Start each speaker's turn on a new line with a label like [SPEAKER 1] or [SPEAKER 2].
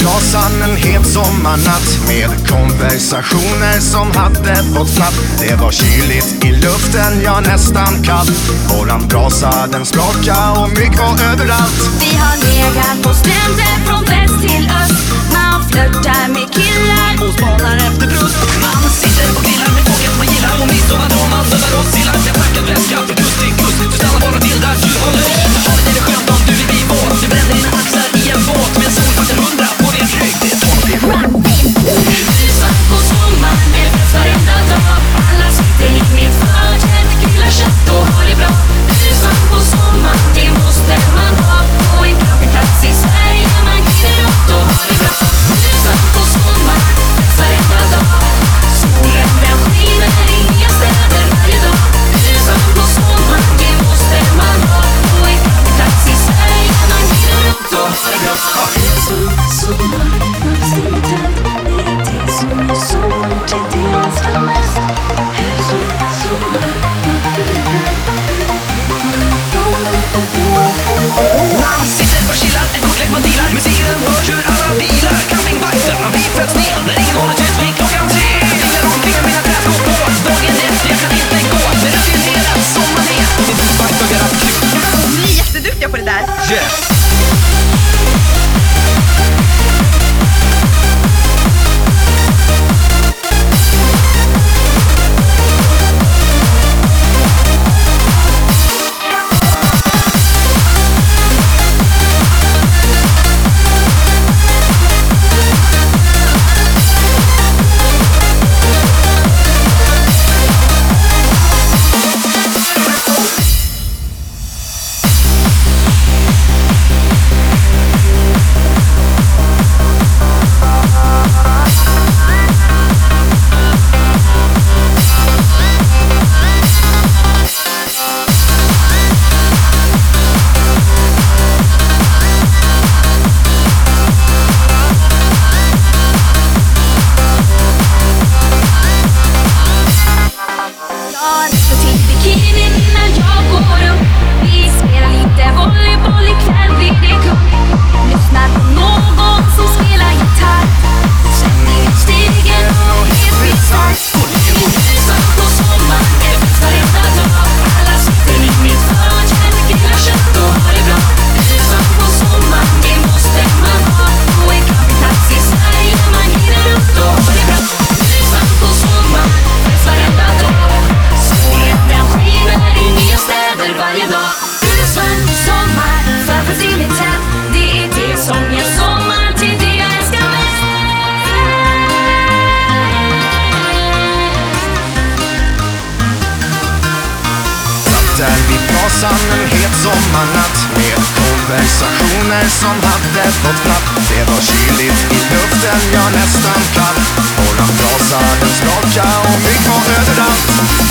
[SPEAKER 1] brasan en het sommarnatt med konversationer som hade fått fnatt. Det var kyligt i luften, ja nästan kallt. Våran brasa den spraka och mygg var överallt.
[SPEAKER 2] Vi har legat på stränder från väst till öst. Man flörtar med killar
[SPEAKER 3] och spanar efter bröst. Man sitter och grillar med folket man gillar. Och midsommar man över oss sillar. Jag packar väska från kust till kust. Du stannar bara till där du håller. Havet är det skönt om du vill bli våt. Du bränner dina axlar i en båt med solfaktor 100 på din rygg. Det är tåligt.
[SPEAKER 2] Lysan på sommaren är fest varenda dag. Alla sitter i mitt förtält, grillar kött och har det bra. Lysan på sommaren, det måste man ha. På en campingplats i Sverige man glider upp och har det bra. Lysan på sommaren, fest varenda dag. Solen den skiner i nya städer varje dag. Lysan på sommaren, det måste man ha. På en campingplats i Sverige man glider upp och har det bra. Lysan på sommaren, man sitter sommar till det älskar mest.
[SPEAKER 3] Man sitter och chillar, en kortlek man dealar. Musiken hörs ur alla bilar. Campingvakten, man blir fett sned när ingen håller tyst vid klockan 3. Tittar omkring med mina träskor på. Dagen efter, jag kan inte gå. Men rapporterat som man är. Och min husvakt börjar att kul.
[SPEAKER 4] Ni är jätteduktiga på det där.
[SPEAKER 3] Yes!
[SPEAKER 1] Där vid brasan en het sommarnatt med konversationer som hade fått fnatt. Det var kyligt i luften, ja nästan kallt. Våran brasa den spraka och mygg var överallt.